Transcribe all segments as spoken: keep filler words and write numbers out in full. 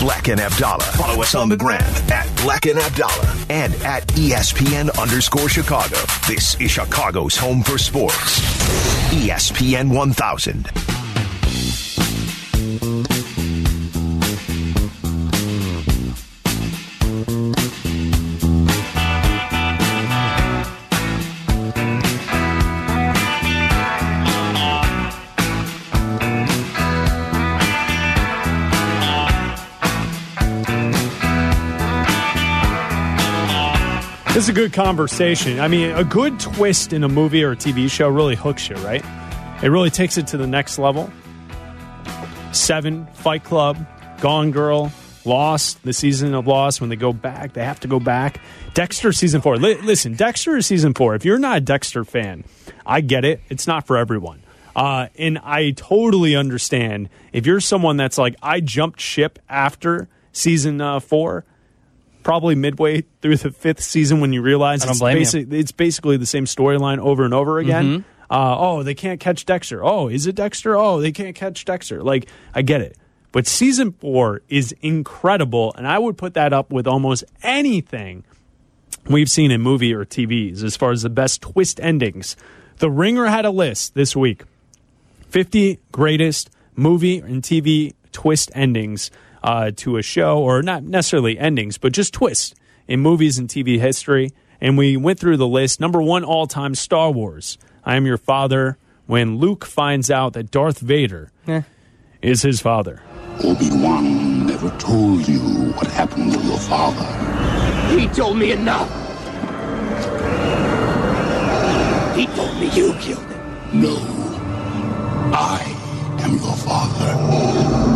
Black and Abdallah. Follow us on the gram at Black and Abdallah and at E S P N underscore Chicago. This is Chicago's home for sports. E S P N one thousand. This is a good conversation. I mean, a good twist in a movie or a T V show really hooks you, right? It really takes it to the next level. Seven, Fight Club, Gone Girl, Lost, the season of Lost, when they go back, they have to go back. Dexter season four. L- listen, Dexter is season four. If you're not a Dexter fan, I get it. It's not for everyone. Uh, and I totally understand if you're someone that's like, I jumped ship after season uh, four, probably midway through the fifth season when you realize it's, basic, it's basically the same storyline over and over again. Mm-hmm. Uh, oh, they can't catch Dexter. Oh, is it Dexter? Oh, they can't catch Dexter. Like, I get it. But season four is incredible, and I would put that up with almost anything we've seen in movie or T Vs as far as the best twist endings. The Ringer had a list this week. fifty greatest movie and T V twist endings Uh, to a show, or not necessarily endings, but just twists in movies and T V history. And we went through the list. Number one all-time, Star Wars. I Am Your Father, when Luke finds out that Darth Vader eh. is his father. Obi-Wan never told you what happened to your father. He told me enough. He told me you killed him. No. I am your father.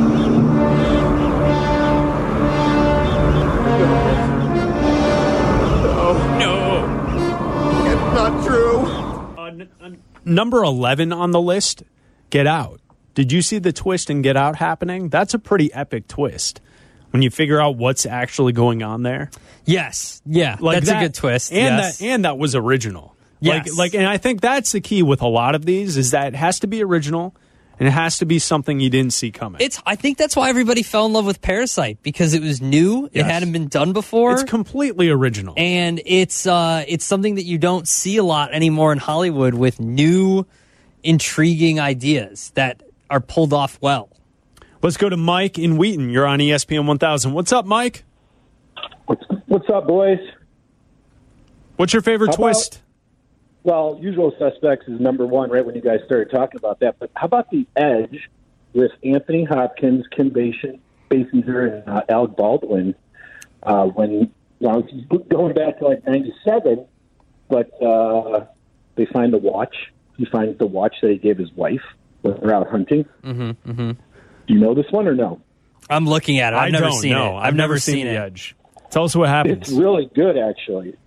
Not true. Uh, n- n- number eleven on the list, Get Out. Did you see the twist in Get Out happening? That's a pretty epic twist when you figure out what's actually going on there. Yes. Yeah. Like that's that, a good twist. And yes. that and that was original. Yes. Like, like, and I think that's the key with a lot of these is that it has to be original. And it has to be something you didn't see coming. It's. I think that's why everybody fell in love with Parasite, because it was new. Yes. It hadn't been done before. It's completely original. And it's uh, it's something that you don't see a lot anymore in Hollywood, with new, intriguing ideas that are pulled off well. Let's go to Mike in Wheaton. You're on E S P N one thousand. What's up, Mike? What's, what's up, boys? What's your favorite How twist? About- Well, Usual Suspects is number one right when you guys started talking about that. But how about The Edge with Anthony Hopkins, Kim Basinger, and uh, Alec Baldwin? Uh, when well, it's going back to like ninety-seven, but uh, they find the watch. He finds the watch that he gave his wife when they're out hunting. Mm-hmm, mm-hmm. Do you know this one or no? I'm looking at it. I've I never don't seen know. it. I've, I've never, never seen, seen The it. Edge. Tell us what happens. It's really good, actually.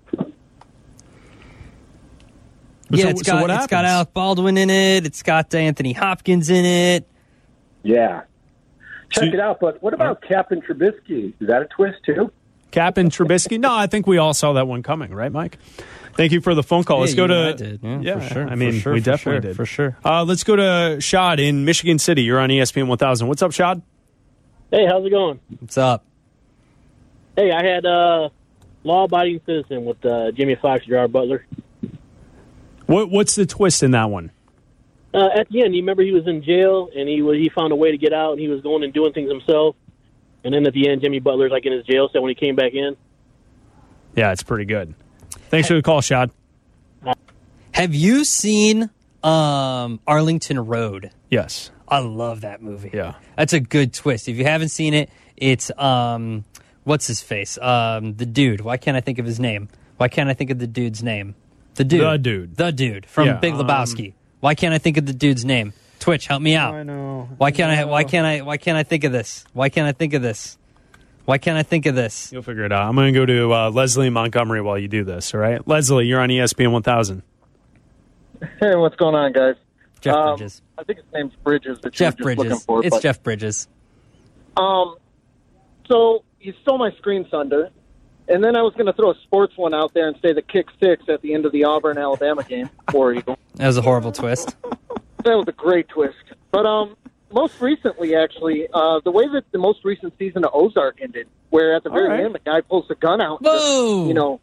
Yeah, so, it's so got what it's got happens? Alec Baldwin in it. It's got Anthony Hopkins in it. Yeah. Check So- it out. But what about Captain Trubisky? Is that a twist, too? Cap and Trubisky? No, I think we all saw that one coming, right, Mike? Thank you for the phone call. Let's Yeah, go you to. and I did. Yeah, yeah, for sure, I mean, for sure, we for definitely sure, did for sure. Uh, let's go to Shad in Michigan City. You're on E S P N one thousand. What's up, Shad? Hey, how's it going? What's up? Hey, I had uh, Law-Abiding Citizen with uh, Jimmy Foxx, Gerard Butler. What What's the twist in that one? Uh, at the end, you remember he was in jail and he was, he found a way to get out and he was going and doing things himself. And then at the end, Jimmy Butler's like in his jail cell when he came back in. Yeah, it's pretty good. Thanks for the call, Shad. Have you seen um, Arlington Road? Yes. I love that movie. Yeah. That's a good twist. If you haven't seen it, it's, um, what's his face? Um, the dude. Why can't I think of his name? Why can't I think of the dude's name? The dude. The dude. The dude from Yeah, Big Lebowski. Um, why can't I think of the dude's name? Twitch, help me out. I know. Why can't I, I, why can't I, why can't I think of this? Why can't I think of this? Why can't I think of this? You'll figure it out. I'm going to go to uh, Leslie in Montgomery while you do this, all right? Leslie, you're on E S P N one thousand. Hey, what's going on, guys? Jeff um, Bridges. I think his name's Bridges. That Jeff you were just Bridges. looking for, it's but, Jeff Bridges. Um, so you stole my screen thunder, and then I was going to throw a sports one out there and say the kick six at the end of the Auburn-Alabama game for Eagle. That was a horrible twist. That was a great twist. But um, most recently, actually, uh, the way that the most recent season of Ozark ended, where at the very right. end the guy pulls the gun out. Whoa! You know.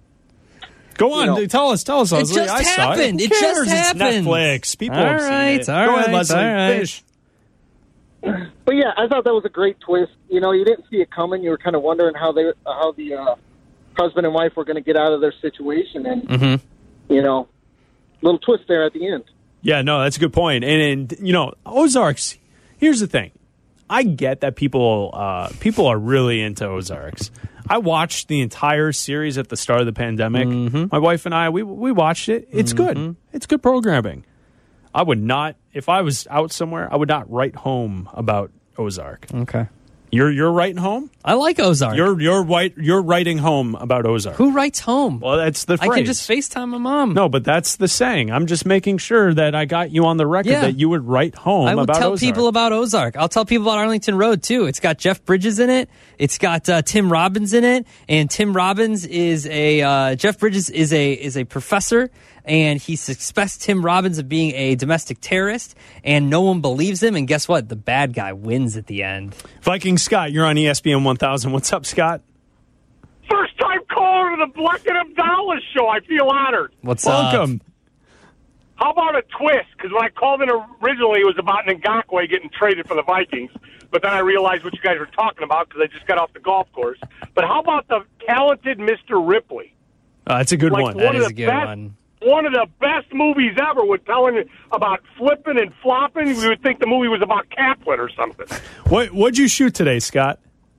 Go on, You know, tell us, tell us. It Leslie. just I saw happened. It, It Who just cares? happened. It's Netflix. People All have seen right, it. all Go right, ahead, Leslie. all right. Finish. But yeah, I thought that was a great twist. You know, you didn't see it coming. You were kind of wondering how they, how the uh, husband and wife were going to get out of their situation, and Mm-hmm. you know, little twist there at the end. Yeah, no, that's a good point. And, and you know, Ozarks. Here's the thing. I get that people uh, people are really into Ozarks. I watched the entire series at the start of the pandemic. Mm-hmm. My wife and I, we we watched it. It's Mm-hmm. good. It's good programming. I would not, if I was out somewhere, I would not write home about Ozark. Okay. You're you're writing home. I like Ozark. You're you're white. You're writing home about Ozark. Who writes home? Well, that's the I phrase. can just FaceTime my mom. No, but that's the saying. I'm just making sure that I got you on the record Yeah. that you would write home I would about tell Ozark. people about Ozark. I'll tell people about Arlington Road, too. It's got Jeff Bridges in it. It's got uh, Tim Robbins in it. And Tim Robbins is a, uh, Jeff Bridges is a, is a professor. And he suspects Tim Robbins of being a domestic terrorist. And no one believes him. And guess what? The bad guy wins at the end. Viking Scott, you're on E S P N one thousand. What's up, Scott? First time caller to the Black and Abdallah show. I feel honored. What's Welcome. up? How about a twist? Because when I called in originally, it was about Ngakoue getting traded for the Vikings. But then I realized what you guys were talking about because I just got off the golf course. But how about the talented Mister Ripley? Uh, that's a good Like one. That one of is the a good best, one. One of the best movies ever with telling about flipping and flopping. We would think the movie was about Kaplan or something. What what'd you shoot today, Scott?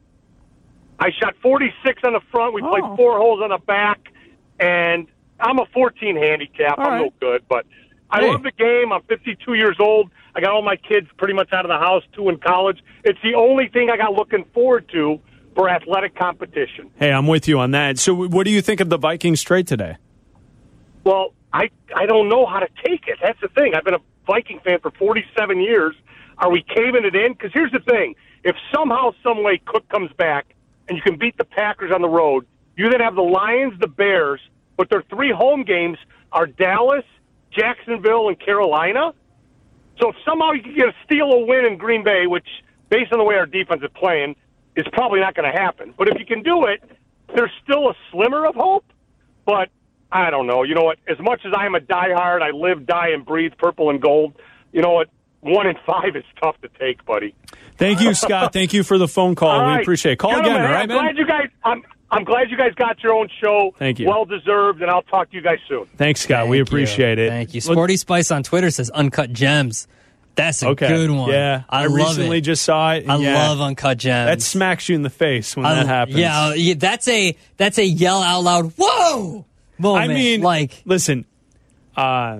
I shot forty-six on the front. We Oh. played four holes on the back, and I'm a fourteen handicap. All I'm right. no good, but I Hey. love the game. I'm fifty-two years old. I got all my kids pretty much out of the house, two in college. It's the only thing I got looking forward to for athletic competition. Hey, I'm with you on that. So, what do you think of the Vikings trade today? Well, I I don't know how to take it. That's the thing. I've been a Viking fan for forty-seven years. Are we caving it in? Because here's the thing. If somehow, some way Cook comes back and you can beat the Packers on the road, you then have the Lions, the Bears, but their three home games are Dallas, Jacksonville, and Carolina. So if somehow you can get a steal a win in Green Bay, which, based on the way our defense is playing, is probably not going to happen. But if you can do it, there's still a slimmer of hope. But I don't know. You know what? As much as I am a diehard, I live, die, and breathe purple and gold. You know what? One in five is tough to take, buddy. Thank you, Scott. Thank you for the phone call. All We right. appreciate it. Call Gentlemen, again, all right, I'm man? glad you guys. I'm, I'm glad you guys got your own show. Thank you. Well deserved, and I'll talk to you guys soon. Thanks, Scott. we Thank you. appreciate it. Thank you. Sporty Spice on Twitter says Uncut Gems. That's a Okay. good one. Yeah, I, I, love recently it. just saw it. and I yeah, love Uncut Gems. that smacks you in the face when I- that happens. Yeah, yeah, that's a that's a yell out loud. Whoa! Moment. I mean, like, listen. Uh,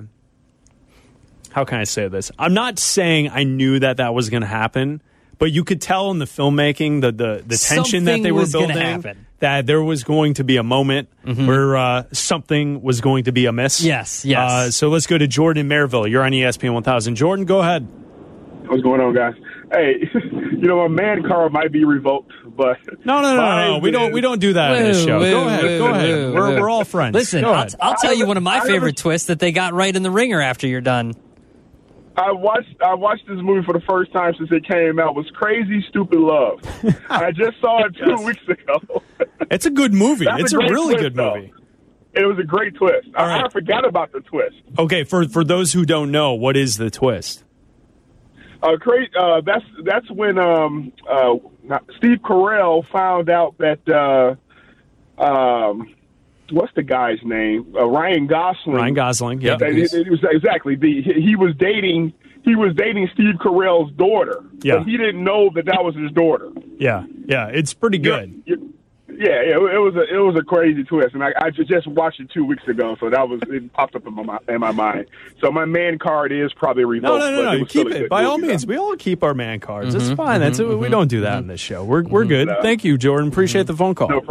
how can I say this? I'm not saying I knew that that was going to happen, but you could tell in the filmmaking, the the, the tension that Something they were was gonna building, happen. that there was going to be a moment where uh, something was going to be amiss. Yes, yes. Uh, so let's go to Jordan Maryville. You're on E S P N one thousand. Jordan, go ahead. What's going on, guys? Hey, you know, my man card might be revoked, but No, no, no, no. mine We don't. is- We don't do that on this Woo, show. woo, go ahead. woo, go ahead. woo, we're woo. we're all friends. Listen, Go I'll, ahead. I'll tell you one of my I have favorite a- twists that they got right in the ringer after you're done. I watched I watched this movie for the first time since it came out. It was Crazy Stupid Love. I just saw it two weeks ago. It's a good movie. That's It's a, great really twist, good though. movie. It was a great twist. All I, right. I forgot about the twist. Okay, for for those who don't know, what is the twist? Uh, cra- uh, that's that's when um, uh, not- Steve Carell found out that uh, um, what's the guy's name? Uh, Ryan Gosling. Ryan Gosling. Yeah. That it, it was exactly the he, he was dating he was dating Steve Carell's daughter. Yeah. But he didn't know that that was his daughter. Yeah. Yeah. It's pretty good. Yeah, yeah, it, it was a it was a crazy twist, and I, I ju- just watched it two weeks ago, so that was it popped up in my mi- in my mind. So my man card is probably No, revoked. no, no, but no. it You was still keep a it. good By all movie, means, though. we all keep our man cards. It's Mm-hmm, fine. That's we don't do that on this show. We're we're good. No. Thank you, Jordan. Appreciate the phone call. No problem.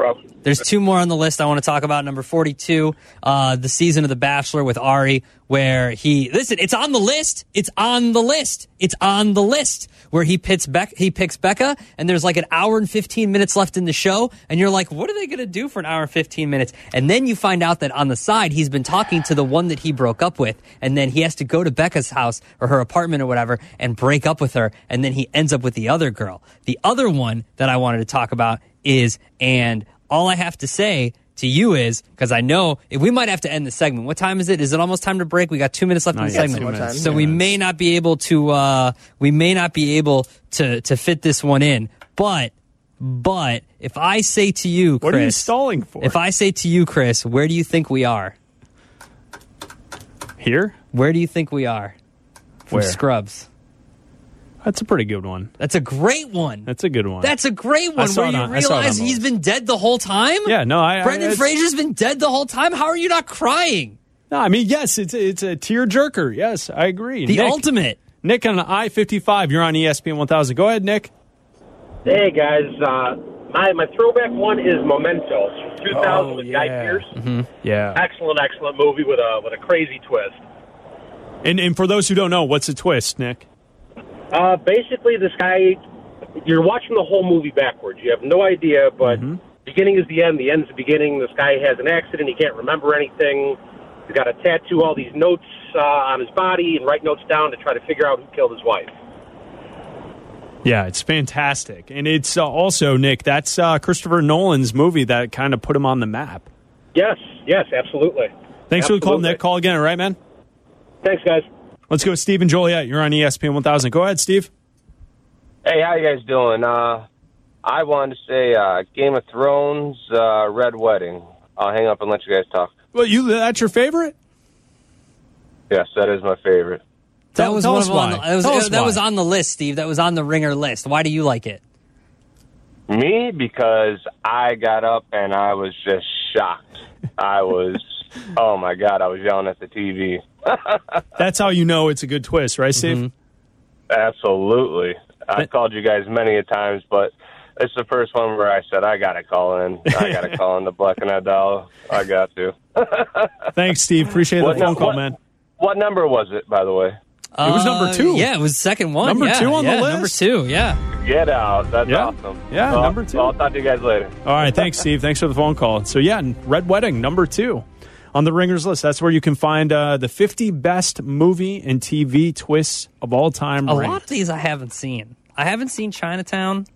There's two more on the list I want to talk about. Number forty-two, uh, the season of The Bachelor with Ari, where he listen. It's on the list. It's on the list. It's on the list. Where he picks Beck, he picks Becca, and there's like an hour and fifteen minutes left in the show, and you're like, what are they going to do for an hour and fifteen minutes? And then you find out that on the side, he's been talking to the one that he broke up with, and then he has to go to Becca's house or her apartment or whatever and break up with her, and then he ends up with the other girl. The other one that I wanted to talk about is, and all I have to say to you is, because I know if we might have to end the segment. What time is it? Is it almost time to break? We got two minutes left Not in the yet, segment, two minutes. so Two we minutes. may not be able to. Uh, we may not be able to to fit this one in. But but if I say to you, Chris, What are you stalling for? If I say to you, Chris, where do you think we are? Here? Where do you think we are? From Where? Scrubs. That's a pretty good one. That's a great one. That's a good one. That's a great I one. saw Where it you on- I saw it on realize the he's list. been dead the whole time. Yeah, no, I. Brendan I, it's- Fraser's been dead the whole time. How are you not crying? No, I mean, yes, it's a, it's a tear jerker. Yes, I agree. The Nick, ultimate. Nick on I fifty-five. You're on E S P N one thousand. Go ahead, Nick. Hey guys, uh, my my throwback one is Memento, two thousand Oh, with yeah. Guy Pearce. Mm-hmm. Yeah. Excellent, excellent movie with a with a crazy twist. And and for those who don't know, what's a twist, Nick? Uh, basically, this guy, you're watching the whole movie backwards. You have no idea, but Mm-hmm. beginning is the end, the end's the beginning. This guy has an accident. He can't remember anything. He's got to tattoo all these notes uh, on his body and write notes down to try to figure out who killed his wife. Yeah, it's fantastic. And it's uh, also, Nick, that's uh, Christopher Nolan's movie that kind of put him on the map. Yes, yes, absolutely. Thanks for the call, Absolutely. Nick. Call again, all right, man? Thanks, guys. Let's go with Steve and Joliet. You're on E S P N one thousand. Go ahead, Steve. Hey, how you guys doing? Uh, I wanted to say uh, Game of Thrones, uh, Red Wedding. I'll hang up and let you guys talk. Well, you that's your favorite? Yes, that is my favorite. That Tell- was tell one us of them on why. the, that was, Tell us that why. was on the list, Steve. That was on the Ringer list. Why do you like it? Me, because I got up and I was just shocked. I was, oh my God, I was yelling at the T V. That's how you know it's a good twist, right, Steve? Mm-hmm. Absolutely. I called you guys many a times, but it's the first one where I said, I got to call in. I got to call in the Black and Abdallah. I got to. Thanks, Steve. Appreciate the What phone num- call, what- man. What number was it, by the way? It was number two. Uh, Yeah, it was the second one. Number yeah, two on the yeah, list? Number two, yeah. Get out. That's Yeah. awesome. Yeah, Well, number two. Well, I'll talk to you guys later. All right, thanks, Steve. Thanks for the phone call. So, yeah, Red Wedding, number two on the Ringers list. That's where you can find uh, the fifty best movie and T V twists of all time. A ranked. lot of these I haven't seen. I haven't seen Chinatown.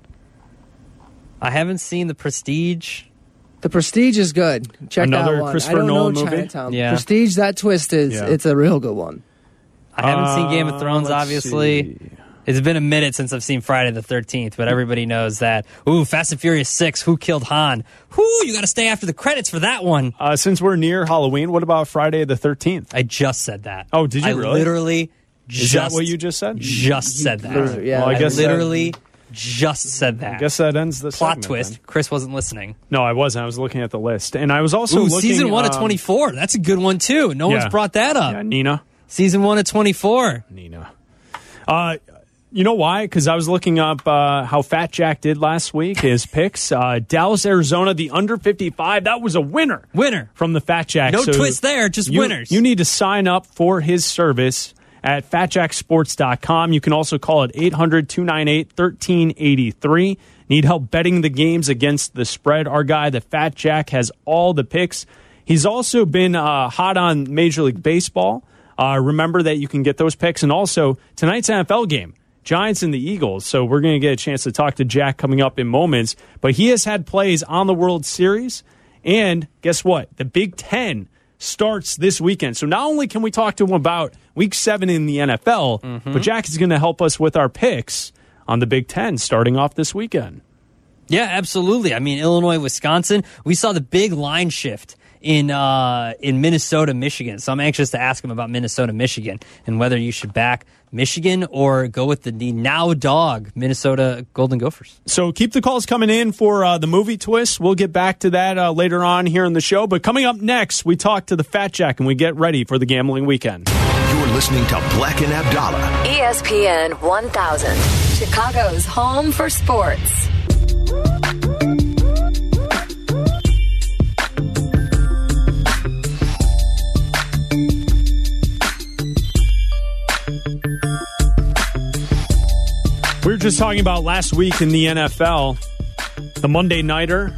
I haven't seen The Prestige. The Prestige is good. Check Another that one. Christopher I don't Nolan know movie? Chinatown. Yeah. Prestige, that twist is Yeah. it's a real good one. I haven't Uh, seen Game of Thrones, let's obviously. see. It's been a minute since I've seen Friday the thirteenth, but everybody knows that. Ooh, Fast and Furious six, Who Killed Han? Whoo, you got to stay after the credits for that one. Uh, since we're near Halloween, what about Friday the thirteenth? I just said that. Oh, did you I really? literally just... Is that what you just said? Just said that. Literally, yeah. Well, I I guess that- literally just said that. I guess that ends the Plot segment, twist. then. Chris wasn't listening. No, I wasn't. I was looking at the list. And I was also Ooh, looking... season one of um, twenty-four. That's a good one, too. No yeah. one's brought that up. Yeah, Nina. Season one of twenty-four. Nina. Uh, you know why? Because I was looking up uh, how Fat Jack did last week, his picks. Uh, Dallas, Arizona, the under fifty-five. That was a winner. Winner. From the Fat Jack. No So twist there, just you, winners. You need to sign up for his service at fat jack sports dot com. You can also call it eight hundred, two nine eight, one three eight three. Need help betting the games against the spread? Our guy, the Fat Jack, has all the picks. He's also been uh, hot on Major League Baseball. Uh, remember that you can get those picks. And also, tonight's N F L game, Giants and the Eagles. So we're going to get a chance to talk to Jack coming up in moments. But he has had plays on the World Series. And guess what? The Big Ten starts this weekend. So not only can we talk to him about Week seven in the N F L, Mm-hmm. but Jack is going to help us with our picks on the Big Ten starting off this weekend. Yeah, absolutely. I mean, Illinois, Wisconsin, we saw the big line shift in uh, in Minnesota, Michigan. So I'm anxious to ask him about Minnesota, Michigan, and whether you should back Michigan or go with the, the now dog Minnesota Golden Gophers. So keep the calls coming in for uh, the movie twist. We'll get back to that uh, later on here in the show. But coming up next, we talk to the Fat Jack and we get ready for the gambling weekend. You're listening to Black and Abdallah. E S P N one thousand, Chicago's home for sports. just talking about last week in the N F L, the Monday Nighter,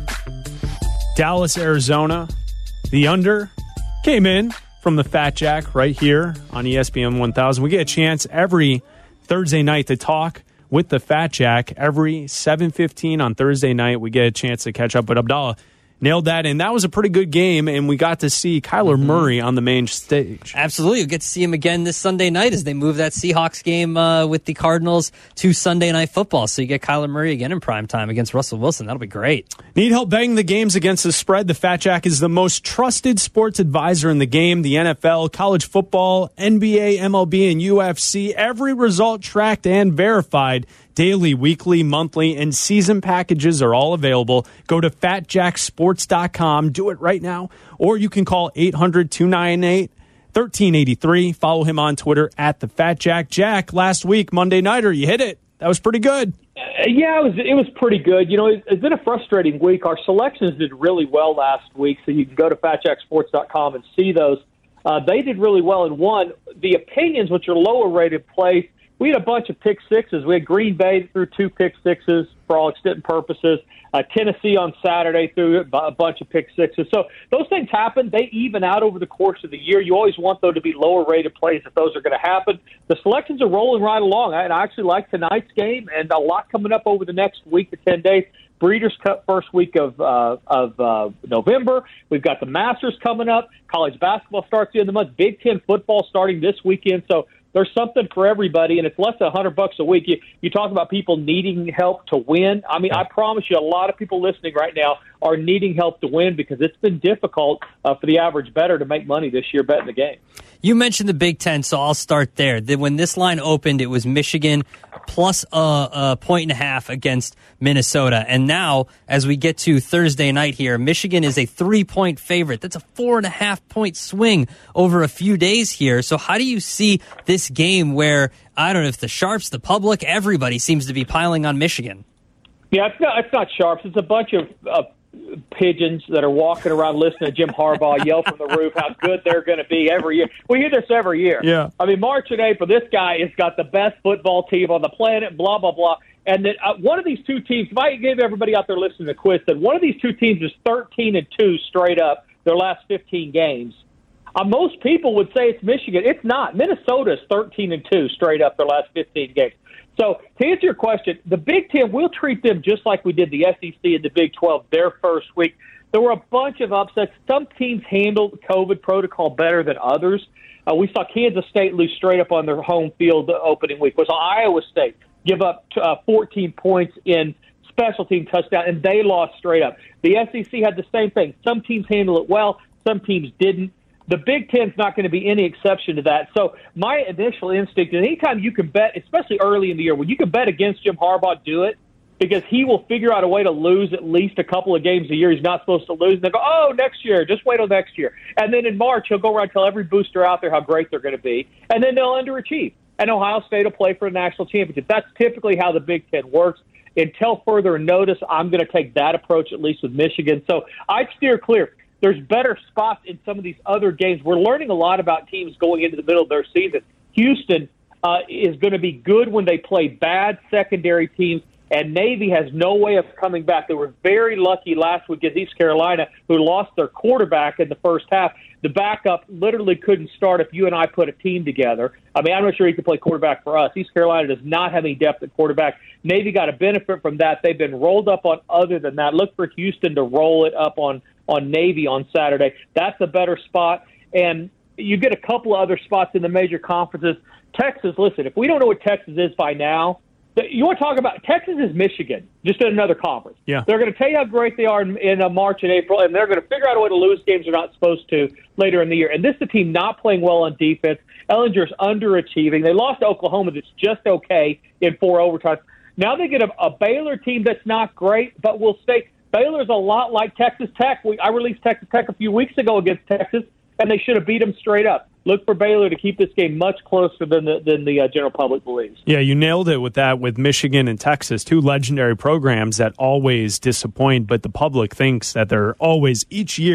Dallas, Arizona. The under came in from the Fat Jack right here on E S P N one thousand. We get a chance every Thursday night to talk with the Fat Jack. Every seven fifteen on Thursday night, we get a chance to catch up with Abdallah. Nailed that, and that was a pretty good game, and we got to see Kyler mm-hmm. Murray on the main stage. Absolutely. You'll get to see him again this Sunday night as they move that Seahawks game uh, with the Cardinals to Sunday Night Football. So you get Kyler Murray again in prime time against Russell Wilson. That'll be great. Need help betting the games against the spread? The Fat Jack is the most trusted sports advisor in the game. The N F L, college football, N B A, M L B, and U F C. Every result tracked and verified. Daily, weekly, monthly, and season packages are all available. Go to fat jack sports dot com. Do it right now. Or you can call eight hundred, two nine eight, one three eight three. Follow him on Twitter at the Fat Jack. Jack, last week, Monday Nighter, you hit it. That was pretty good. Uh, yeah, it was it was pretty good. You know, it, it's been a frustrating week. Our selections did really well last week, so you can go to fat jack sports dot com and see those. Uh, they did really well in one. The opinions, which are lower-rated plays, we had a bunch of pick sixes. We had Green Bay threw two pick sixes for all extent and purposes. Uh, Tennessee on Saturday threw a bunch of pick sixes. So those things happen. They even out over the course of the year. You always want, though, to be lower-rated plays if those are going to happen. The selections are rolling right along. I, and I actually like tonight's game and a lot coming up over the next week to ten days. Breeders' Cup first week of uh, of uh, November. We've got the Masters coming up. College basketball starts the end of the month. Big Ten football starting this weekend. So there's something for everybody, and it's less than one hundred bucks a week. You, you talk about people needing help to win. I mean, I promise you a lot of people listening right now are needing help to win because it's been difficult uh, for the average bettor to make money this year betting the game. You mentioned the Big Ten, so I'll start there. When this line opened, it was Michigan plus a, a point and a half against Minnesota. And now, as we get to Thursday night here, Michigan is a three-point favorite. That's a four-and-a-half-point swing over a few days here. So how do you see this game where, I don't know, if the Sharps, the public, everybody seems to be piling on Michigan? Yeah, it's not, it's not Sharps. It's a bunch of uh, pigeons that are walking around listening to Jim Harbaugh yell from the roof how good they're going to be every year. We hear this every year. Yeah. I mean, March and April, this guy has got the best football team on the planet, blah, blah, blah. And then uh, one of these two teams, if I give everybody out there listening to the quiz, that one of these two teams is thirteen and two straight up their last fifteen games. Uh, most people would say it's Michigan. It's not. Minnesota is thirteen and two straight up their last fifteen games. So to answer your question, the Big Ten, we'll treat them just like we did the S E C and the Big twelve their first week. There were a bunch of upsets. Some teams handled COVID protocol better than others. Uh, we saw Kansas State lose straight up on their home field the opening week. We saw Iowa State give up uh, fourteen points in special team touchdown, and they lost straight up. The S E C had the same thing. Some teams handled it well. Some teams didn't. The Big Ten's not going to be any exception to that. So my initial instinct is anytime you can bet, especially early in the year, when you can bet against Jim Harbaugh, do it, because he will figure out a way to lose at least a couple of games a year he's not supposed to lose. And they go, oh, next year, just wait till next year. And then in March, he'll go around and tell every booster out there how great they're going to be, and then they'll underachieve. And Ohio State will play for a national championship. That's typically how the Big Ten works. Until further notice, I'm going to take that approach, at least with Michigan. So I'd steer clear. There's better spots in some of these other games. We're learning a lot about teams going into the middle of their season. Houston uh, is going to be good when they play bad secondary teams, and Navy has no way of coming back. They were very lucky last week against East Carolina, who lost their quarterback in the first half. The backup literally couldn't start if you and I put a team together. I mean, I'm not sure he could play quarterback for us. East Carolina does not have any depth at quarterback. Navy got a benefit from that. They've been rolled up on other than that. Look for Houston to roll it up on on Navy on Saturday. That's a better spot. And you get a couple of other spots in the major conferences. Texas, listen, if we don't know what Texas is by now, you want to talk about Texas is Michigan, just in another conference. Yeah. They're going to tell you how great they are in, in uh, March and April, and they're going to figure out a way to lose games they're not supposed to later in the year. And this is a team not playing well on defense. Ellinger's underachieving. They lost to Oklahoma that's just okay in four overtimes. Now they get a, a Baylor team that's not great, but will stay. Baylor's a lot like Texas Tech. We, I released Texas Tech a few weeks ago against Texas, and they should have beat them straight up. Look for Baylor to keep this game much closer than the, than the uh, general public believes. Yeah, you nailed it with that with Michigan and Texas, two legendary programs that always disappoint, but the public thinks that they're always, each year,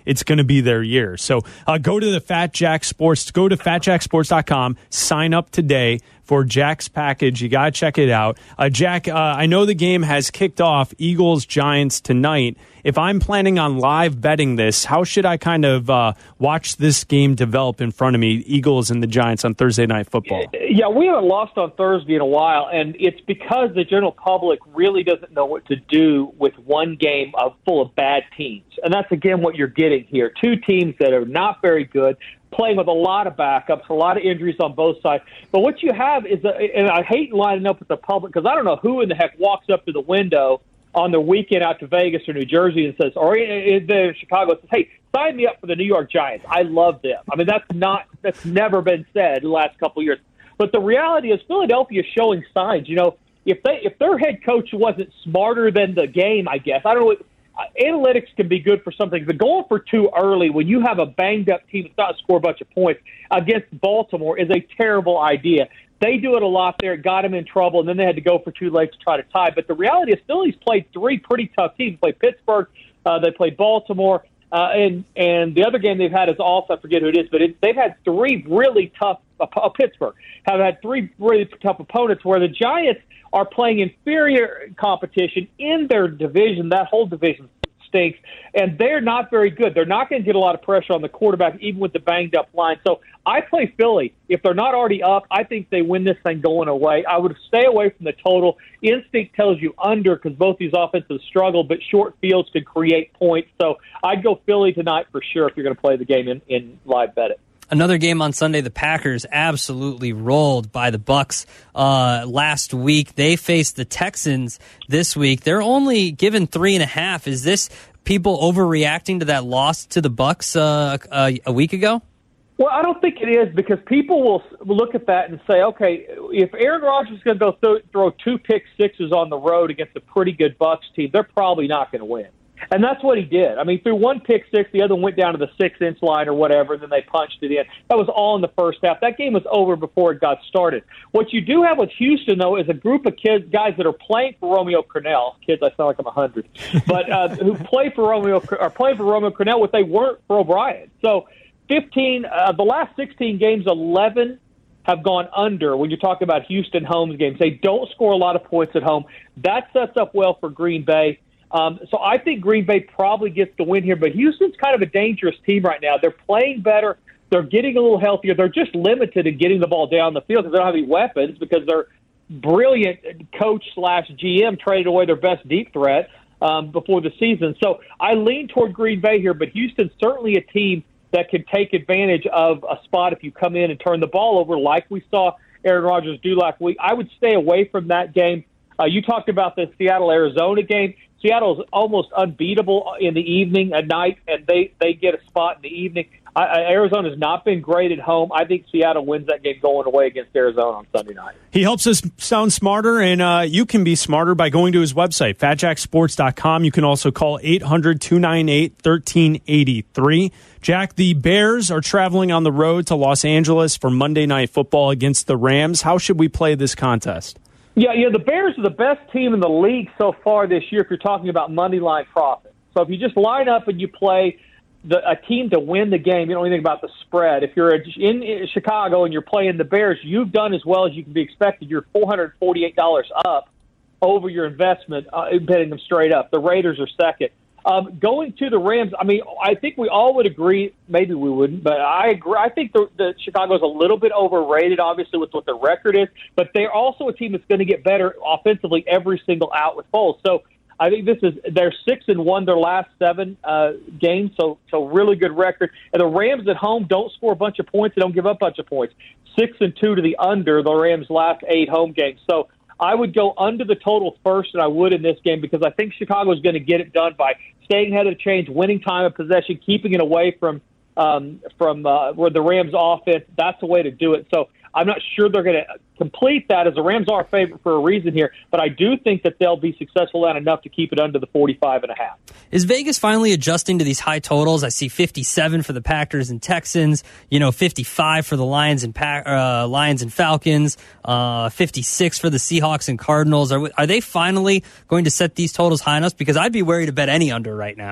it's going to be their year. So uh, go to the Fat Jack Sports, go to fat jack sports dot com, sign up today for Jack's package. You got to check it out. Uh, Jack, uh, I know the game has kicked off, Eagles-Giants tonight. If I'm planning on live betting this, how should I kind of uh, watch this game develop in front of me, Eagles and the Giants on Thursday Night Football? Yeah, we haven't lost on Thursday in a while, and it's because the general public really doesn't know what to do with one game of, full of bad teams. And that's, again, what you're getting here. Two teams that are not very good, playing with a lot of backups, a lot of injuries on both sides. But what you have is, a, and I hate lining up with the public because I don't know who in the heck walks up to the window on their weekend out to Vegas or New Jersey and says, or in the Chicago says, hey, sign me up for the New York Giants. I love them. I mean, that's not, that's never been said in the last couple of years. But the reality is Philadelphia is showing signs. You know, if they, if their head coach wasn't smarter than the game, I guess, I don't know what, Uh, analytics can be good for something, but going for too early when you have a banged-up team that's not score a bunch of points against Baltimore is a terrible idea. They do it a lot there. It got them in trouble, and then they had to go for too late to try to tie. But the reality is Philly's played three pretty tough teams. They played Pittsburgh. Uh, they played Baltimore. Uh, and and the other game they've had is also, I forget who it is, but it, they've had three really tough uh, – Pittsburgh have had three really tough opponents where the Giants are playing inferior competition in their division. That whole division stinks, and they're not very good. They're not going to get a lot of pressure on the quarterback, even with the banged-up line. So I play Philly. If they're not already up, I think they win this thing going away. I would stay away from the total. Instinct tells you under because both these offenses struggle, but short fields can create points. So I'd go Philly tonight for sure if you're going to play the game in, in live bet it. Another game on Sunday, the Packers absolutely rolled by the Bucs uh, last week. They faced the Texans this week. They're only given three and a half. Is this people overreacting to that loss to the Bucs uh, a, a week ago? Well, I don't think it is because people will look at that and say, okay, if Aaron Rodgers is going to go th- throw two pick sixes on the road against a pretty good Bucs team, they're probably not going to win. And that's what he did. I mean, threw one pick six, the other one went down to the six-inch line or whatever, and then they punched it in. That was all in the first half. That game was over before it got started. What you do have with Houston, though, is a group of kids, guys that are playing for Romeo Crennel. Kids, I sound like I'm one hundred. But uh, who play for Romeo, are playing for Romeo Crennel what they weren't for O'Brien. So fifteen, uh, the last sixteen games, eleven have gone under when you're talking about Houston home games. They don't score a lot of points at home. That sets up well for Green Bay. Um, so I think Green Bay probably gets the win here, but Houston's kind of a dangerous team right now. They're playing better. They're getting a little healthier. They're just limited in getting the ball down the field because they don't have any weapons because their brilliant coach slash G M traded away their best deep threat um, before the season. So I lean toward Green Bay here, but Houston's certainly a team that can take advantage of a spot if you come in and turn the ball over like we saw Aaron Rodgers do last week. I would stay away from that game. Uh, you talked about the Seattle-Arizona game. Seattle's almost unbeatable in the evening, at night, and they, they get a spot in the evening. I, I, Arizona's not been great at home. I think Seattle wins that game going away against Arizona on Sunday night. He helps us sound smarter, and uh, you can be smarter by going to his website, fat jack sports dot com. You can also call eight hundred, two nine eight, one three eight three. Jack, the Bears are traveling on the road to Los Angeles for Monday Night Football against the Rams. How should we play this contest? Yeah, yeah, the Bears are the best team in the league so far this year if you're talking about money line profit. So if you just line up and you play the, a team to win the game, you don't even think about the spread. If you're in, in Chicago and you're playing the Bears, you've done as well as you can be expected. You're four hundred forty-eight dollars up over your investment, uh, betting them straight up. The Raiders are second. Um, going to the Rams, I mean, I think we all would agree, maybe we wouldn't, but I agree. I think the, the Chicago's a little bit overrated, obviously, with what their record is, but they're also a team that's going to get better offensively every single out with Foles. So I think this is, they're six and one their last seven uh, games, so so really good record. And the Rams at home don't score a bunch of points. They don't give up a bunch of points. Six and two to the under the Rams' last eight home games. So I would go under the total first than I would in this game because I think Chicago is going to get it done by staying ahead of the chains, winning time of possession, keeping it away from um, from uh, where the Rams' offense. That's the way to do it. So I'm not sure they're going to complete that, as the Rams are a favorite for a reason here, but I do think that they'll be successful at enough to keep it under the forty-five and a half. Is Vegas finally adjusting to these high totals? I see fifty-seven for the Packers and Texans, you know, fifty-five for the Lions and pa- uh, Lions and Falcons, uh, fifty-six for the Seahawks and Cardinals. Are are they finally going to set these totals high enough? Because I'd be worried to bet any under right now.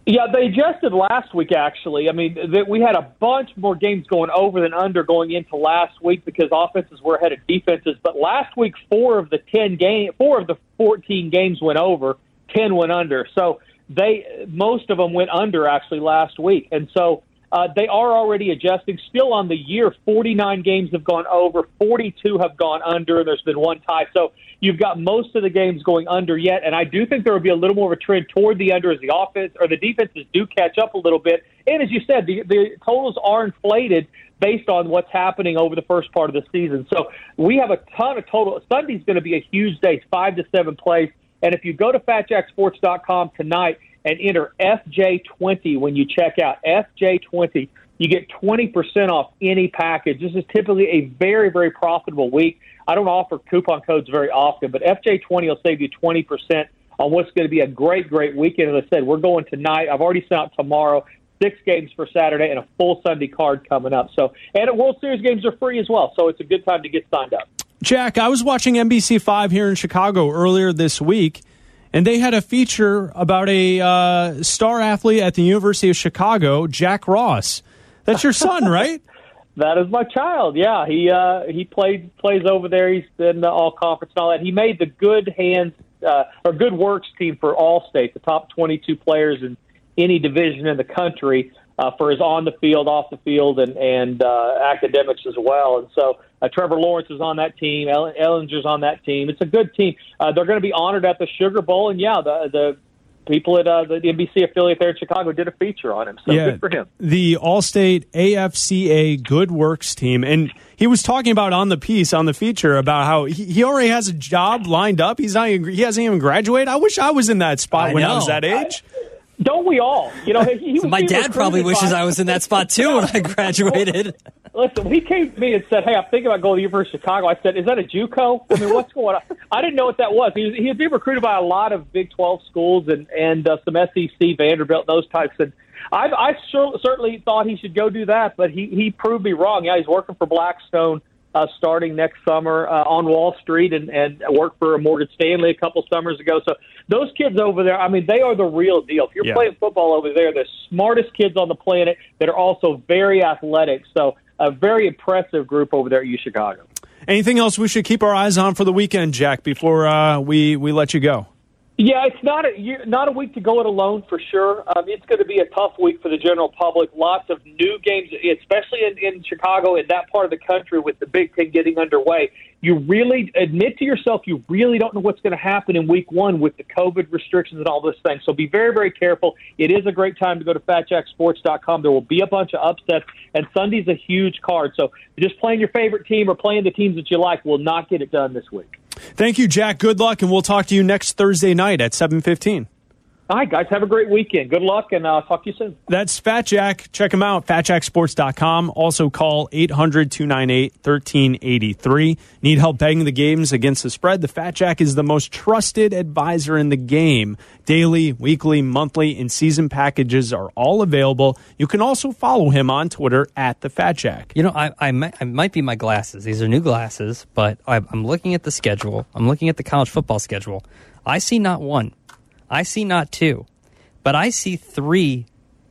Yeah, they adjusted last week, actually. I mean, th- we had a bunch more games going over than under going into last week because offenses were ahead of defenses. But last week, four of the ten game, four of the fourteen games went over, ten went under. So they most of them went under actually last week, and so uh, they are already adjusting. Still on the year, forty-nine games have gone over, forty-two have gone under. There's been one tie, so you've got most of the games going under yet, and I do think there will be a little more of a trend toward the under as the offense or the defenses do catch up a little bit. And as you said, the, the totals are inflated based on what's happening over the first part of the season. So we have a ton of total. Sunday's going to be a huge day, five to seven plays. And if you go to fat jack sports dot com tonight and enter F J twenty when you check out, F J twenty, you get twenty percent off any package. This is typically a very, very profitable week. I don't offer coupon codes very often, but F J twenty will save you twenty percent on what's going to be a great, great weekend. As I said, we're going tonight. I've already sent out tomorrow, six games for Saturday, and a full Sunday card coming up. So, and World Series games are free as well, so it's a good time to get signed up. Jack, I was watching N B C five here in Chicago earlier this week, and they had a feature about a uh, star athlete at the University of Chicago, Jack Ross. That's your son, right? That is my child. Yeah, he uh, he played plays over there. He's in the all conference and all that. He made the good hands uh, or good works team for All-State, the top twenty-two players in any division in the country uh, for his on the field, off the field, and and uh, academics as well. And so uh, Trevor Lawrence is on that team. Ellen, Ellinger's on that team. It's a good team. Uh, they're going to be honored at the Sugar Bowl, and yeah, the the. People at uh, the N B C affiliate there in Chicago did a feature on him, so yeah, good for him. The All-State A F C A Good Works team, and he was talking about on the piece, on the feature, about how he, he already has a job lined up. He's not even, he hasn't even graduated. I wish I was in that spot I when know. I was that age. I, don't we all? You know, he, he was My dad probably wishes I was in that spot too when I graduated. Listen, he came to me and said, "Hey, I'm thinking about going to the University of Chicago." I said, "Is that a JUCO? I mean, what's going on?" I didn't know what that was. He was, he was being recruited by a lot of Big twelve schools and and uh, some S E C, Vanderbilt, those types. And I, I sure, certainly thought he should go do that, but he he proved me wrong. Yeah, he's working for Blackstone uh, starting next summer uh, on Wall Street, and and worked for Morgan Stanley a couple summers ago. So those kids over there, I mean, they are the real deal. If you're Yeah. playing football over there, they're the smartest kids on the planet that are also very athletic. So a very impressive group over there at U Chicago. Anything else we should keep our eyes on for the weekend, Jack, before uh, we, we let you go? Yeah, it's not a you- not a week to go it alone for sure. Um, it's going to be a tough week for the general public. Lots of new games, especially in, in Chicago, in that part of the country with the Big Ten getting underway. You really admit to yourself you really don't know what's going to happen in week one with the COVID restrictions and all those things. So be very, very careful. It is a great time to go to fat jack sports dot com. There will be a bunch of upsets, and Sunday's a huge card. So just playing your favorite team or playing the teams that you like will not get it done this week. Thank you, Jack. Good luck, and we'll talk to you next Thursday night at seven fifteen. All right, guys, have a great weekend. Good luck, and I'll uh, talk to you soon. That's Fat Jack. Check him out, fat jack sports dot com. Also call eight hundred, two nine eight, one three eight three. Need help betting the games against the spread? The Fat Jack is the most trusted advisor in the game. Daily, weekly, monthly, and season packages are all available. You can also follow him on Twitter at the Fat Jack. You know, I, I, might, I might be my glasses. These are new glasses, but I, I'm looking at the schedule. I'm looking at the college football schedule. I see not one. I see not two, but I see three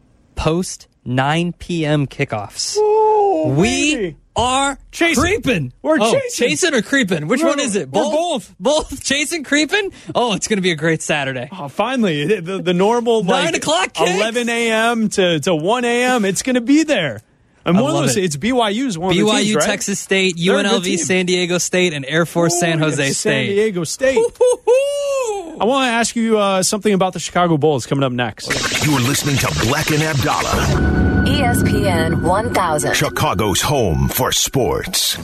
post nine p.m. kickoffs. Ooh, we baby. are Chasing. creeping. We're oh, chasing. chasing or creeping? Which We're- one is it? we're Both? Both chasing, creeping? Oh, it's going to be a great Saturday. Oh, finally, the, the normal Nine like, o'clock kicks. eleven a.m. to, to one a.m. It's going to be there. And I one of love those, it. it's B Y U's one B Y U, of the teams, right? Texas State, They're a good U N L V, team. San Diego State, and Air Force Oh, San yeah, Jose San State. Diego State. I want to ask you uh, something about the Chicago Bulls coming up next. You're listening to Black and Abdallah, E S P N one thousand. Chicago's home for sports.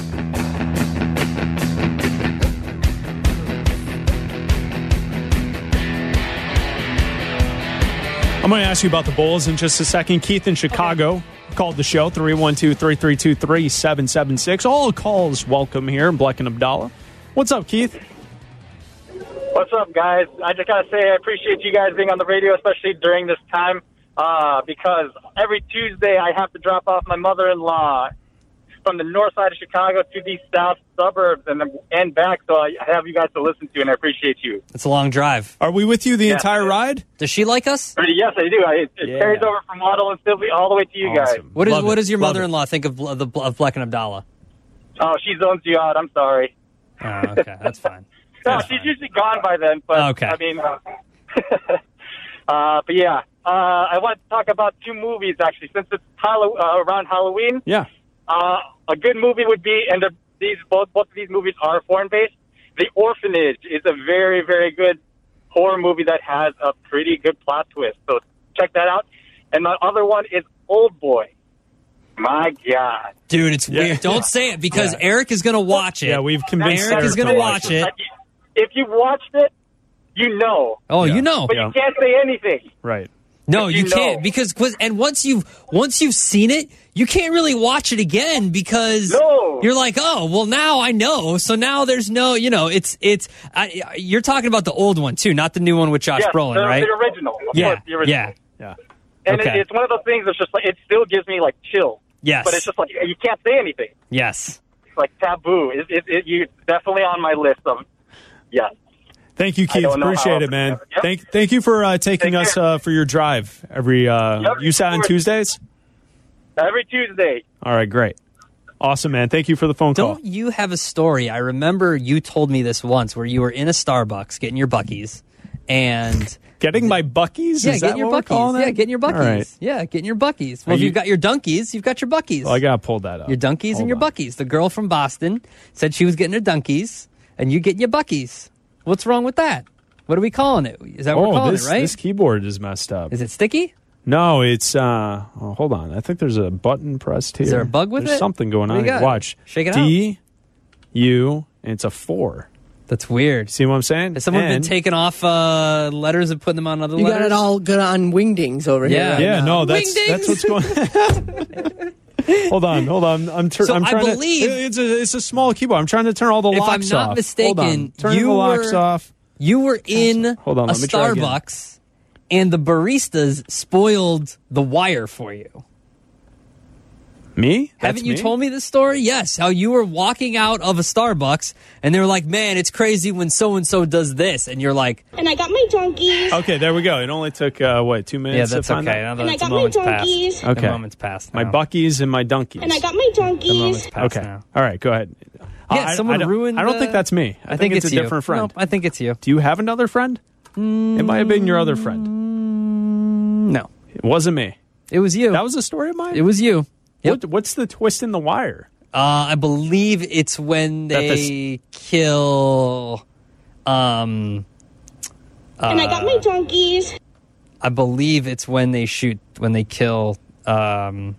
I'm going to ask you about the Bulls in just a second. Keith in Chicago called the show, three one two, three three two, three seven seven six. All calls welcome here in Black and Abdallah. What's up, Keith? What's up, guys? I just got to say I appreciate you guys being on the radio, especially during this time, uh, because every Tuesday I have to drop off my mother-in-law from the north side of Chicago to the south suburbs and and back. So I have you guys to listen to, and I appreciate you. It's a long drive. Are we with you the Yeah. entire ride? Does she like us? Yes, I do. I, it it Yeah. carries over from Waddle and Sibley all the way to you guys. What is Love what it. does your Love mother-in-law think of of the of Black and Abdallah? Oh, she zones you out. I'm sorry. Oh, okay, that's fine. No, she's usually gone by then. But Okay. I mean, uh, uh, but yeah, uh, I want to talk about two movies actually, since it's Hallow- uh, around Halloween. Yeah. Uh, a good movie would be, and the, these both both of these movies are foreign based. The Orphanage is a very very good horror movie that has a pretty good plot twist. So check that out. And my other one is Old Boy. My God, Dude, it's Yeah. weird. Don't Yeah. say it because Yeah. Eric is going to watch it. Yeah, we've convinced Eric is Eric going to to watch watch it. it. if you've watched it, you know. Oh, Yeah. you know. But Yeah. you can't say anything. Right. No, If you you can't know. because and once you've once you've seen it, you can't really watch it again because No. you're like, oh, well, now I know. So now there's no, you know, it's it's. I, you're talking about the old one too, not the new one with Josh Yes, Brolin, the, right? the original. Of Yeah, course, the original. yeah, Yeah. And Okay. it, it's one of those things that's just like, it still gives me like chills. Yes. But it's just like, you can't say anything. yes. It's like taboo. It, it, it, you definitely on my list of, yeah. Thank you, I Keith. don't know Appreciate how- it, man. Yep. Thank thank you for uh, taking Take us care. uh, for your drive every. Uh, Yep, you sat on of course. Tuesdays. Every Tuesday. All right, great, awesome, man. Thank you for the phone call. Don't you have a story? I remember you told me this once where you were in a Starbucks getting your Buckies and. Getting my Buckies? Yeah, Is getting that your what we're calling Buckies. Yeah, it? getting your Buckies. All right. Yeah, getting your Buckies. Well, Are if you- you've got your Dunkies, you've got your Buckies. Well, I gotta pull that up. Your Dunkies Hold and your on. Buckies. The girl from Boston said she was getting her Dunkies, and you getting your Buckies. What's wrong with that? What are we calling it? Is that what we're Oh, calling this it, right? this keyboard is messed up. Is it sticky? No, it's. uh oh, hold on. I think there's a button pressed here. Is there a bug with there's it? something going What do on. you Here. got? Watch. Shake it D, U, and it's a four. That's weird. See what I'm saying? Has someone And- been taking off uh, letters and putting them on other You letters? got it all good on wingdings over here. Yeah. right Yeah, now. no, that's that's what's going. hold on, hold on. I'm, tur- So I'm I trying believe- to. It's a it's a small keyboard. I'm trying to turn all the If I'm locks not off. mistaken, hold on. Turn you the locks were- off. You were in Hold on, a let me try again. Starbucks, and the baristas spoiled the wire for you. Me? That's Haven't you me? told me this story? Yes, how you were walking out of a Starbucks, and they were like, man, it's crazy when so-and-so does this. And you're like, And I got my donkeys. Okay, there we go. It only took uh, what two minutes? yeah, that's to find okay. that? Now And I that's the got my moment's donkeys. passed. Okay. The moment's passed My now. Buckies and my Dunkies. And I got my The moment's donkeys. passed Okay. now. All right, go ahead. Yeah, I, someone I don't, ruined I don't the- think that's me. I, I think it's, it's a you. different friend. Nope, I think it's you. Do you have another friend? It might have been your other friend. No. It wasn't me. It was you. That was a story of mine? It was you. Yep. What, what's the twist in the wire? Uh, I believe it's when That they kill. Um, And I got my donkeys. I believe it's when they shoot when they kill. Um,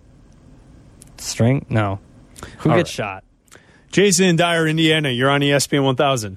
String? No. Who All gets right. shot? Jason in Dyer, Indiana. You're on E S P N one thousand.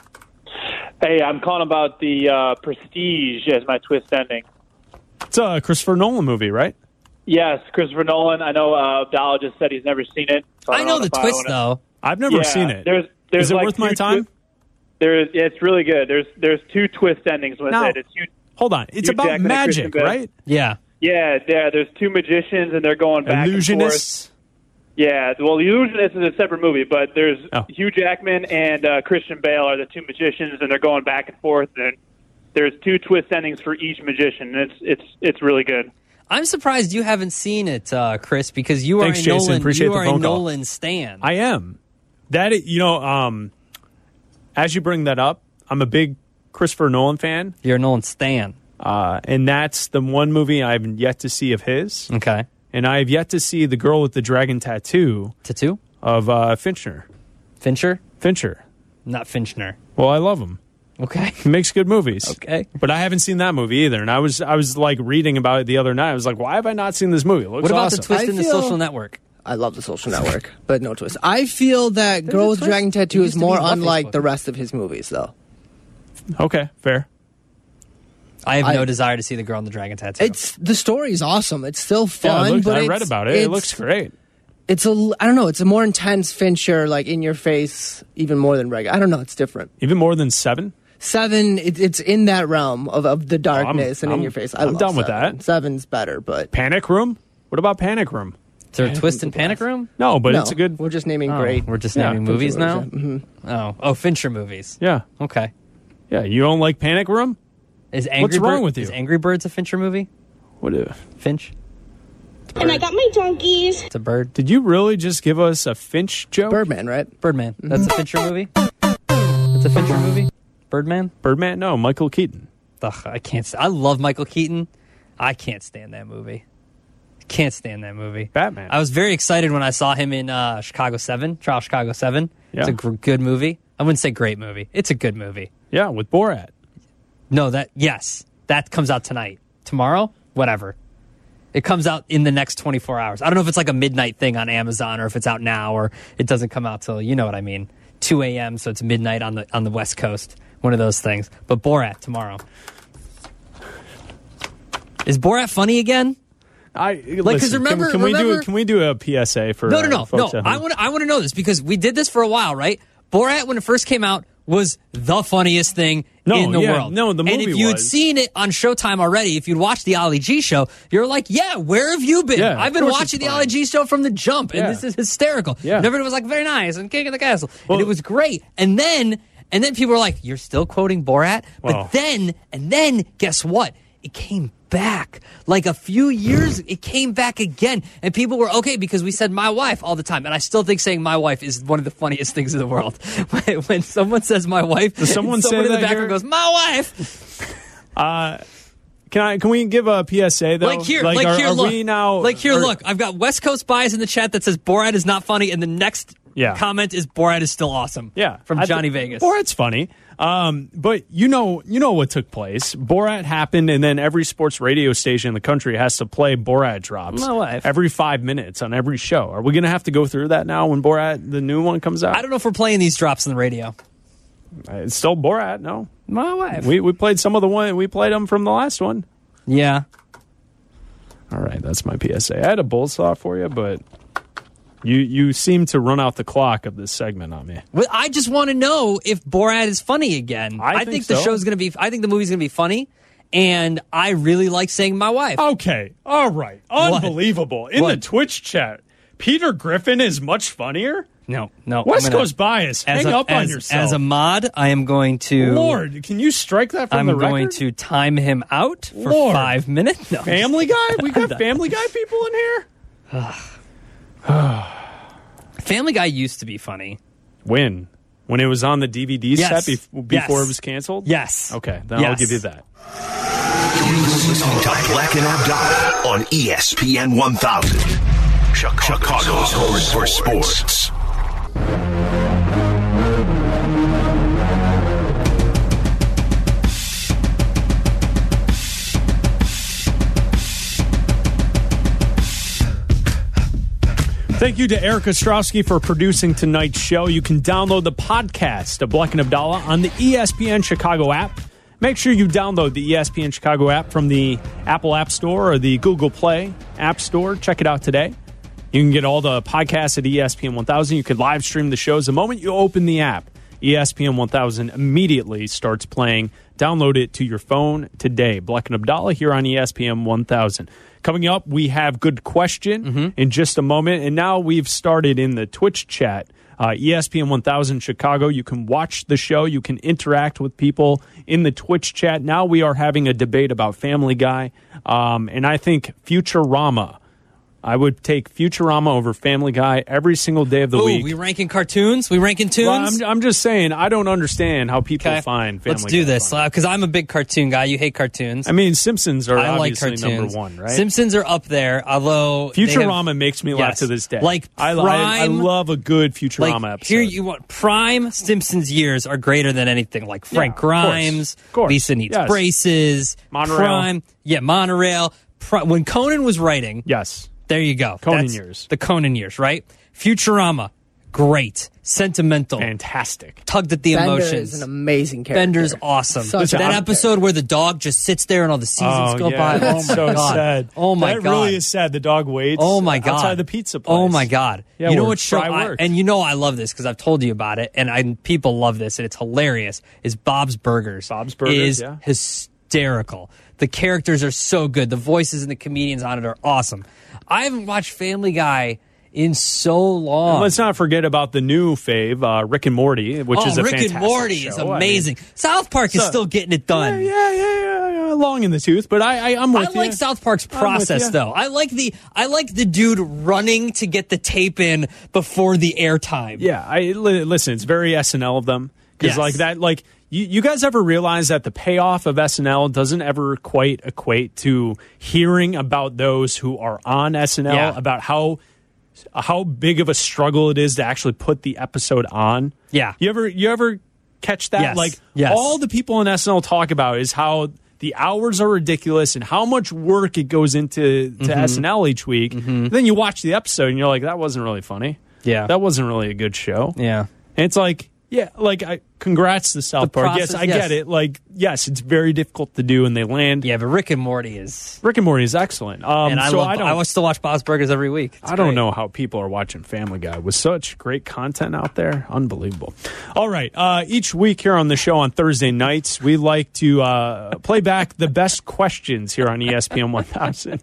Hey, I'm calling about the uh, Prestige as my twist ending. It's a Christopher Nolan movie, right? Yes, Christopher Nolan. I know uh, Abdallah just said he's never seen it. so I don't know the if I twist own it. though. I've never Yeah, seen it. There's, there's Is it like worth my two time? twi- There's, it's really good. There's there's two twist endings with No. it. It's Hugh, Hold on. It's Hugh about Jackman and magic, Kristen Bell. right? Yeah. Yeah, yeah. There's two magicians and they're going back and forth. Illusionists. Yeah, well, The Illusionist is a separate movie, but there's Oh. Hugh Jackman and uh, Christian Bale are the two magicians, and they're going back and forth. And there's two twist endings for each magician. And it's it's it's really good. I'm surprised you haven't seen it, uh, Chris, because you are Thanks, a Jason. Nolan. Appreciate you the are phone a call. Nolan stan. I am. That is, you know, um, as you bring that up, I'm a big Christopher Nolan fan. You're a Nolan stan. Uh, and that's the one movie I've yet to see of his. Okay. And I've yet to see The Girl with the Dragon Tattoo Tattoo? of uh, Fincher. Fincher? Fincher. Not Finchner. Well, I love him. Okay. He makes good movies. Okay. But I haven't seen that movie either. And I was I was like reading about it the other night. I was like, why have I not seen this movie? It looks What about awesome. the twist I in the feel- Social Network? I love the Social Network, but no twist. I feel that There's Girl a with the twist. Dragon It Tattoo used is to be more Buffy's unlike book. the rest of his movies, though. Okay, fair. I have I- no desire to see the girl in the dragon tattoo. It's the story is awesome. It's still Yeah, I, fun, looked, but I it's- read about it. It it's- looks great. It's a I don't know. It's a more intense Fincher, like in your face, even more than regular. I don't know. It's different. Even more than Seven? Seven, it, it's in that realm of, of the darkness and I'm- in your face. I I'm love done with Seven. that. Seven's better, but Panic Room? What about Panic Room? Is there a twist in Panic Room? No, but No, it's a good. We're just naming Oh, great. We're just Yeah, naming Fincher movies now? movies, yeah. Mhm. Oh, oh, Fincher movies. Yeah. Okay. Yeah, you don't like Panic Room? Is Angry What's wrong Bird- with you? Is Angry Birds a Fincher movie? What? A, Finch? And I got my donkeys. It's a bird. did you really just give us a Finch joke? Birdman, right? Birdman. That's a Fincher movie? That's a Fincher movie? Birdman? Birdman? No, Michael Keaton. Ugh, I can't. st- I love Michael Keaton. I can't stand that movie. Can't stand that movie. Batman. I was very excited when I saw him in uh, Chicago seven, Trial of Chicago seven. It's Yeah. a gr- good movie. I wouldn't say great movie. It's a good movie. Yeah, with Borat. No, that, yes. That comes out tonight. Tomorrow? Whatever. It comes out in the next twenty-four hours. I don't know if it's like a midnight thing on Amazon or if it's out now or it doesn't come out till, you know what I mean, two a.m. so it's midnight on the on the West Coast. One of those things. But Borat tomorrow. Is Borat funny again? I Like, 'cause listen, remember- can, can we remember- do can we do a P S A for No, no, uh, no, folks no. at I home? want I want to know this because we did this for a while, right? Borat, when it first came out, was the funniest thing No, in the yeah, world. no, the and movie if you'd was. seen it on Showtime already, if you'd watched the Ali G show, you're like, yeah, where have you been? Yeah, of I've been course watching it's the funny. Ali G show from the jump, and Yeah. this is hysterical. Yeah. And everybody was like, very nice, and King of the Castle. Well- and it was great. And then, and then people were like, you're still quoting Borat? But Well. then, and then, guess what? It came back. Like a few years, it came back again. And people were okay because we said my wife all the time. And I still think saying my wife is one of the funniest things in the world. When, when someone says my wife, Does someone and say someone in the that background here? goes, my wife. Uh, can I? Can we give a P S A though? Like here, like, are, here, are look. we now? like here, are- look. I've got West Coast Bias in the chat that says Borat is not funny. And the next Yeah. comment is Borat is still awesome. Yeah, From I Johnny thi- Vegas. Borat's funny, um, but you know, you know what took place. Borat happened, and then every sports radio station in the country has to play Borat drops. My wife. every five minutes on every show. Are we going to have to go through that now when Borat, the new one, comes out? I don't know if we're playing these drops on the radio. It's still Borat. No, My wife. we we played some of the one. We played them from the last one. Yeah. All right, that's my P S A. I had a bullsaw for you, but you you seem to run out the clock of this segment on me. Well, I just want to know if Borat is funny again. I think the so. show's going to be. I think the movie's going to be funny, and I really like saying my wife. Okay, all right, unbelievable. In What? the Twitch chat, Peter Griffin is much funnier. No, no. West I'm gonna- Coast Bias, as hang a, up on as- yourself. As a mod, I am going to. Lord, can you strike that from I'm the going record? to time him out for Lord. five minutes. No, I'm just Family kidding. Guy? We got I'm Family Guy people in here? done. Family Guy used to be funny. When? When it was on the D V D Yes. set bef- before Yes. it was canceled? Yes. Okay, then I'll Yes. give you that. You're listening to Black and Abdallah on E S P N one thousand. Chicago's home for sports. Thank you to Erica Ostrowski for producing tonight's show. You can download the podcast of Black and Abdallah on the E S P N Chicago app. Make sure you download the E S P N Chicago app from the Apple App Store or the Google Play App Store. Check it out today. You can get all the podcasts at E S P N one thousand. You can live stream the shows the moment you open the app. E S P N one thousand immediately starts playing. Download it to your phone today. Black and Abdallah here on E S P N one thousand. Coming up, we have Good Question Mm-hmm. in just a moment. And now we've started in the Twitch chat. Uh, E S P N one thousand Chicago. You can watch the show. You can interact with people in the Twitch chat. Now we are having a debate about Family Guy. Um, and I think Futurama. I would take Futurama over Family Guy every single day of the Ooh, week. we ranking cartoons? We ranking tunes? Well, I'm, I'm just saying, I don't understand how people Okay. find Family Let's do Guy this funny. because I'm a big cartoon guy. You hate cartoons. I mean, Simpsons are I like obviously cartoons. number one, right? Simpsons are up there, although they Futurama have- makes me laugh Yes. to this day. Like I, I, I Prime- love a good Futurama like, episode. Here you want prime Simpsons years are greater than anything. Like Frank Yeah, of course. Grimes, Of course. Lisa Needs Yes. Braces, Monorail. Prime, yeah, Monorail. Pri- when Conan was writing, yes, there you go. Conan That's years. the Conan years, right? Futurama, great, sentimental, fantastic, tugged at the Bender emotions. is an amazing character. Bender's awesome. Such that a- episode where the dog just sits there and all the seasons oh, go yeah, by. Oh that's my so god! sad. Oh my that god! really is sad. The dog waits. Oh my god! outside the pizza place. Oh my god! Yeah, you know where what show? Fry I, worked. and you know I love this because I've told you about it, and I people love this, and it's hilarious. Is Bob's Burgers? Bob's Burgers, is yeah. hysterical. The characters are so good. The voices and the comedians on it are awesome. I haven't watched Family Guy in so long. And let's not forget about the new fave, uh, Rick and Morty, which oh, is a Rick fantastic and Morty show. is amazing. I mean, South Park so, is still getting it done. Yeah, yeah, yeah, yeah, long in the tooth, but I, I, I'm with I you. like South Park's process, though. I like the I like the dude running to get the tape in before the airtime. Yeah, I li- listen. It's very S N L of them because Yes. like that, like. You, you guys ever realize that the payoff of S N L doesn't ever quite equate to hearing about those who are on S N L, Yeah. about how how big of a struggle it is to actually put the episode on? Yeah. You ever you ever catch that? Yes. Like Yes. all the people on S N L talk about is how the hours are ridiculous and how much work it goes into to Mhm. S N L each week. Mhm. Then you watch the episode and you're like, that wasn't really funny. Yeah. That wasn't really a good show. Yeah. And it's like, yeah, like, I, congrats to South The Park. process, yes, I yes. get it. Like, yes, it's very difficult to do, and they land. Yeah, but Rick and Morty is... Rick and Morty is excellent. Um, and I, so love, I, don't, I still watch Bob's Burgers every week. It's I don't great. know how people are watching Family Guy with such great content out there. Unbelievable. All right. Uh, each week here on the show on Thursday nights, we like to uh, play back the best questions here on E S P N one thousand.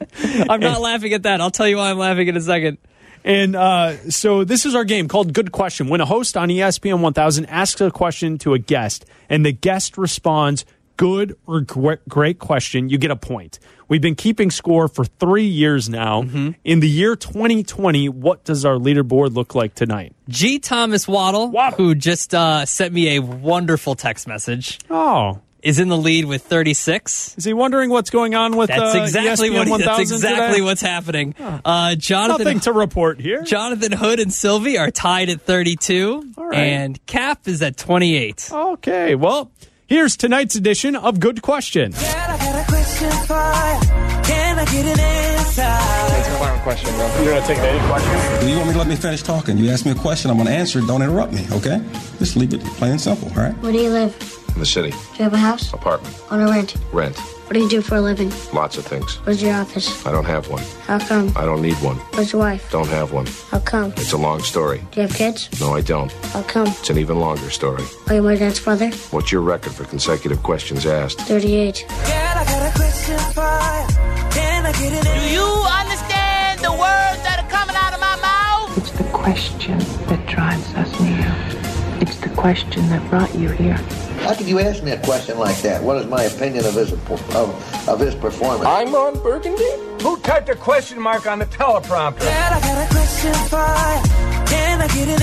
I'm not laughing at that. I'll tell you why I'm laughing in a second. And uh, so this is our game called Good Question. When a host on E S P N one thousand asks a question to a guest and the guest responds, good or gr- great question, you get a point. We've been keeping score for three years now. Mm-hmm. In the year twenty twenty, what does our leaderboard look like tonight? G. Thomas Waddle, who just uh, sent me a wonderful text message. Oh. Is in the lead with thirty-six. Is he wondering what's going on with that's uh, exactly E S P N what he, one thousand That's exactly today? what's happening. Uh, Jonathan, Nothing to report here. Jonathan Hood and Sylvie are tied at thirty-two, All right. and Cap is at twenty-eight. Okay, well, here's tonight's edition of Good Question. Can I get a question for you? Can I get an answer? That's a final question, bro. You're going to take any question? You want me to let me finish talking? You ask me a question, I'm going to answer it. Don't interrupt me, okay? Just leave it plain and simple, all right? Where do you live? In the city. Do you have a house? Apartment. Own or rent? Rent. What do you do for a living? Lots of things. Where's your office? I don't have one. How come? I don't need one. Where's your wife? Don't have one. How come? It's a long story. Do you have kids? No, I don't. How come? It's an even longer story. Are you my dad's brother? What's your record for consecutive questions asked? thirty-eight. Can I get a question for you? Can I get an answer? Do you understand the words that are coming out of my mouth? It's the question that drives us near. It's the question that brought you here. How could you ask me a question like that? What is my opinion of his of, of his performance? I'm on Burgundy? Who typed a question mark on the teleprompter? Can I get a question for you? Can I get an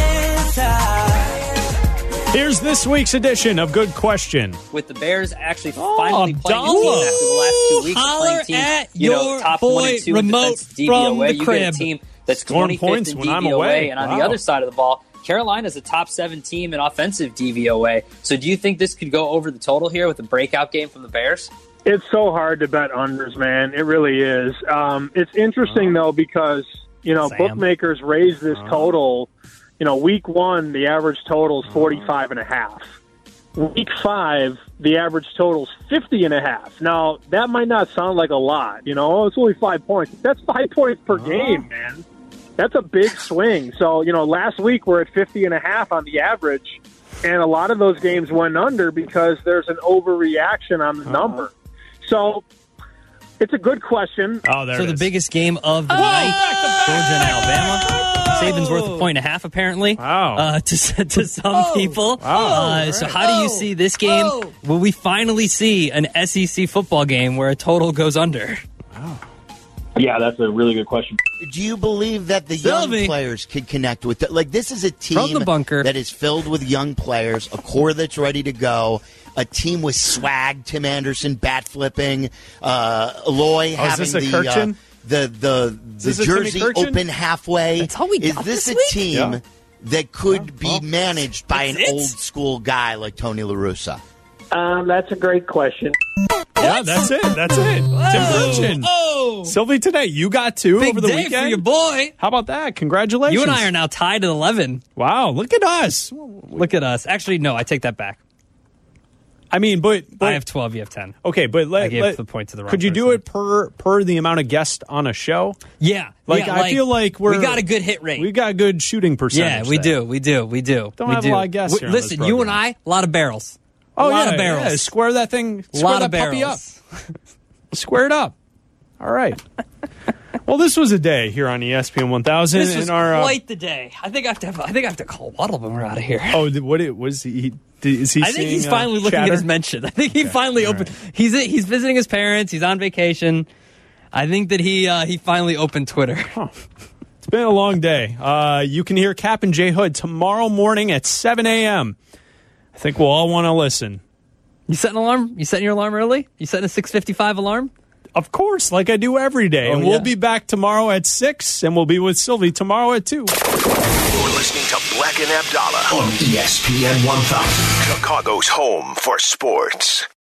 answer? Here's this week's edition of Good Question. With the Bears actually Oh, finally playing the team after the last two weeks of Holler playing team, at you know, your top boy one and two in remote defensive D V from O A. the You get crib. a team that's Scoring twenty-fifth points in when D I'm V O A, away. and on Wow. the other side of the ball, Carolina's a top seven team in offensive D V O A. So do you think this could go over the total here with a breakout game from the Bears? It's so hard to bet unders, man. It really is. Um, it's interesting, though, because, you know, Sam. bookmakers raise this total. You know, week one, the average total is forty-five and a half. Week five, the average total is fifty and a half. Now, that might not sound like a lot. You know, oh, it's only five points. That's five points per game, man. That's a big swing. So, you know, last week we're at fifty and a half on the average, and a lot of those games went under because there's an overreaction on the number. So, it's a good question. Oh, there So it the is. biggest game of the night, Georgia and Alabama. Saban's worth a point and a half, apparently, Wow. uh, to to some people. Uh, so how do you see this game? Will we finally see an S E C football game where a total goes under? Yeah, that's a really good question. Do you believe that the Sylvie. young players can connect with it? Like, this is a From team the bunker. that is filled with young players, a core that's ready to go, a team with swag, Tim Anderson bat flipping, uh, Aloy Oh, is having this a the, Kirchin? uh, the the Is the this a Timmy jersey Kirchin? open halfway. That's all we is got this this a week? team Yeah. that could be well, managed by an that's it? old school guy like Tony La Russa? Um, that's a great question. Yeah, that's it. That's it. Tim Kirchin. Oh, Sylvie, today, you got two big over the day weekend. for your boy. How about that? Congratulations. You and I are now tied at eleven. Wow, look at us. Look at us. Actually, no, I take that back. I mean, but, but I have twelve, you have ten. okay, but let, I gave let- the point to the wrong could you do person. it per per the amount of guests on a show? Yeah. Like, yeah, I feel like we're we got a good hit rate. We got a good shooting percentage. Yeah, we there. do. We do. We do. Don't we have a do. lot of guests We- here on this Listen, you and program. I, a lot of barrels. Oh, a lot yeah, of barrels. yeah. Square that thing. A Square lot that of puppy up. barrels. Square it up. All right. Well, this was a day here on E S P N one thousand. This was in our, uh, quite the day. I think I have to. Have, I think I have to call Waddle when we're out of here. Oh, what it was he? Did, is he? I think seeing, he's finally uh, looking chatter? at his mention. I think he Okay. finally All opened. right. He's he's visiting his parents. He's on vacation. I think that he uh, he finally opened Twitter. Huh. It's been a long day. Uh, you can hear Cap and J Hood tomorrow morning at seven a.m. I think we'll all want to listen. You set an alarm? You setting your alarm early? You setting a six fifty-five alarm? Of course, like I do every day. Oh, and yeah. we'll be back tomorrow at six, and we'll be with Sylvie tomorrow at two. You're listening to Black and Abdallah on E S P N one thousand, Chicago's home for sports.